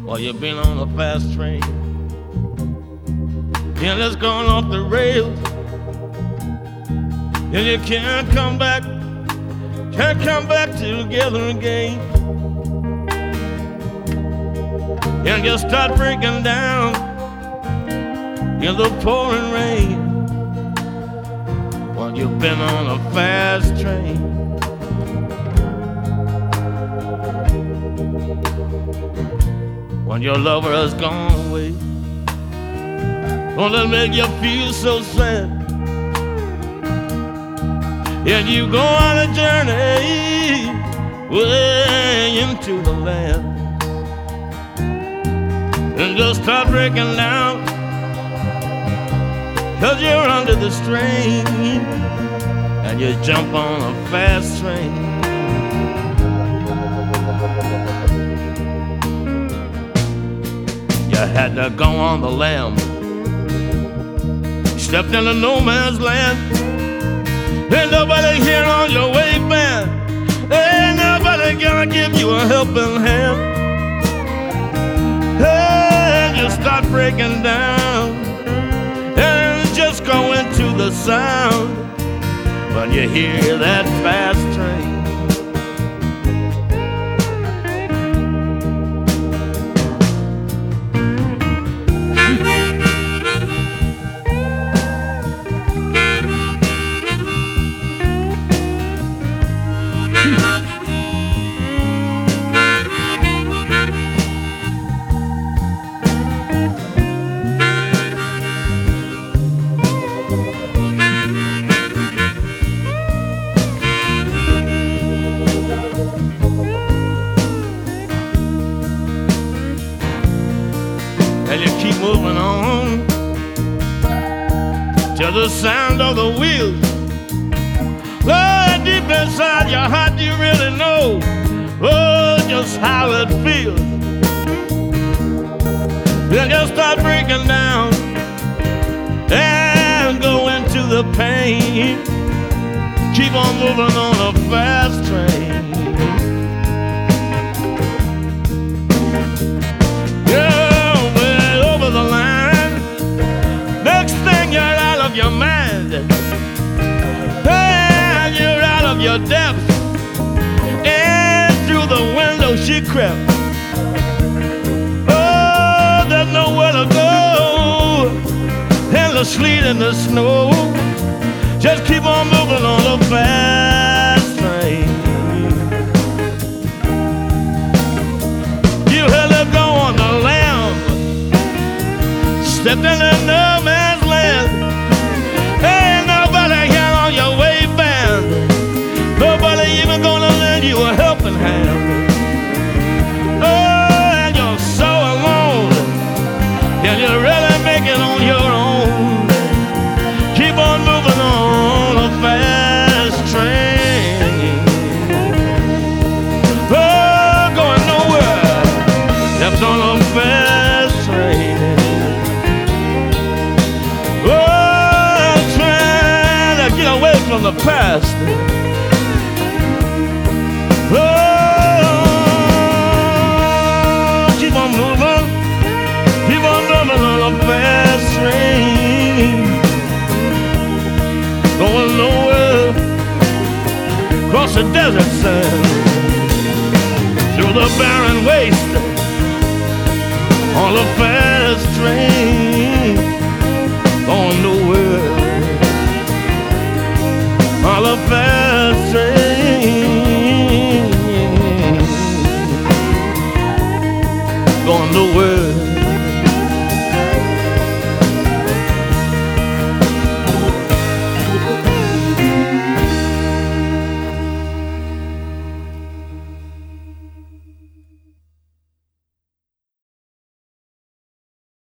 While you've been on a fast train, and it's gone off the rails, and you can't come back together again. And you start breaking down in the pouring rain while you've been on a fast train. When your lover has gone away, won't it make you feel so sad? And you go on a journey way into the land, and just start breaking down, 'cause you're under the strain, and you jump on a fast train. You had to go on the lam, stepped into no man's land. Ain't nobody here on your way back, ain't nobody gonna give you a helping hand. And you start breaking down, and just go into the sound when you hear that fast train. And you keep moving on to the sound of the wheels. Oh, deep inside your heart you really know, oh, just how it feels. Then you start breaking down and go into the pain. Keep on moving on a fast train. Your mind, and you're out of your depth, and through the window she crept. Oh, there's nowhere to go in the sleet and the snow. Just keep on moving on the fast train. You had to go on the lam, stepped into no man's land. Ain't nobody here on your way band, nobody even gonna lend you a helping hand. Oh, and you're so alone, and you really make it on your own. Keep on moving on a fast train. Oh, going nowhere, kept on a fast train. From the past, oh, keep on moving on a fast train, going nowhere, across the desert sand, through the barren waste, on a fast train, going nowhere. On a fast train, going nowhere.